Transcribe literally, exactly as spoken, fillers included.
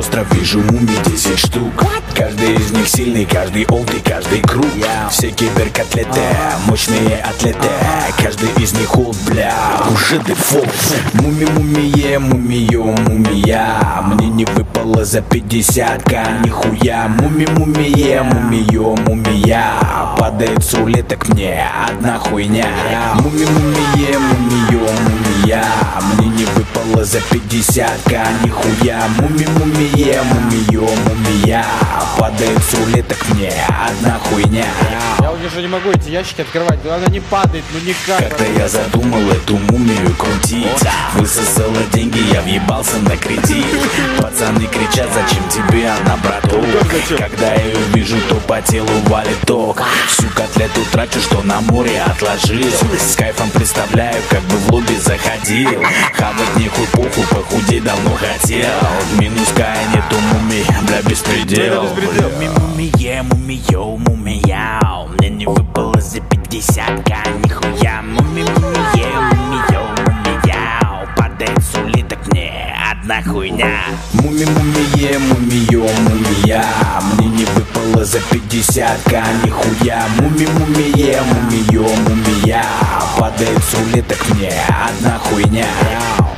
остров, вижу мумий десять штук. Каждый из них сильный, каждый олдый, каждый круг. Все киберкотлеты, мощные атлеты. Каждый из них олд, бля, уже дефолт. Муми, мумие, мумиё, мумия. Мне не выпало за пятидесятка, нихуя. Муми, мумие, мумиё, мумия. Падает с рулеток мне одна хуйня. Муми, мумие, мумиё, мумия. Мне не выпало за пятидесятка, нихуя. Муми, мумие, мумиё, мумия. Падает с рулеток мне одна хуйня. Я уже не могу эти ящики открывать, но она не падает, ну никак. Как-то я задумал эту мумию крутить. Высосала деньги, я въебался на кредит. Пацаны кричат, зачем тебе она, браток? Когда я ее вижу, то по телу валит ток. Всю котлету трачу, что на море отложил. С кайфом представляю, как бы в лобби заходил. Хавать нехуй похуй, похудеть давно хотел. Минус кая, нету мумий, бля, беспредел. Муми, мумие, мумиё, мумия. Мне не выпало за пятидесятка, нихуя. Муми, мумие, мумиё, мумия. Падает с улиток мне одна хуйня. Муми, мумие, мумиё, мумия. Мне не выпало за пятидесятка, нихуя. Муми, мумие, мумиё, мумия. Падает с улиток мне одна хуйня.